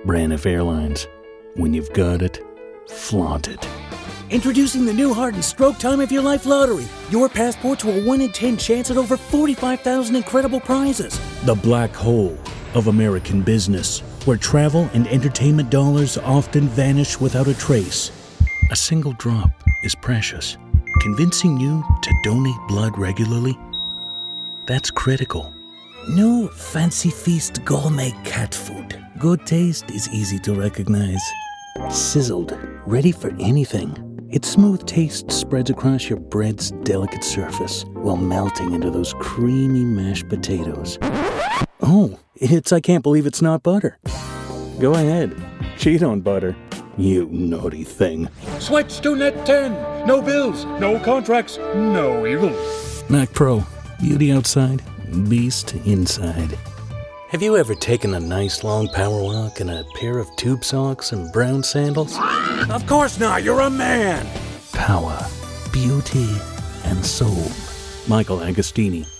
Braniff Airlines. When you've got it, flaunt it. Introducing the new Heart and Stroke Time of Your Life Lottery. Your passport to a 1 in 10 chance at over 45,000 incredible prizes. The black hole of American business, where travel and entertainment dollars often vanish without a trace. A single drop is precious. Convincing you to donate blood regularly? That's critical. No fancy feast gourmet cat food. Good taste is easy to recognize. Sizzled, ready for anything. Its smooth taste spreads across your bread's delicate surface while melting into those creamy mashed potatoes. Oh, I can't believe it's not butter. Go ahead, cheat on butter, you naughty thing. Switch to Net 10. No bills, no contracts, no evil. Mac Pro, beauty outside, beast inside. Have you ever taken a nice long power walk in a pair of tube socks and brown sandals? Of course not, you're a man. Power, beauty, and soul. Michael Agostini.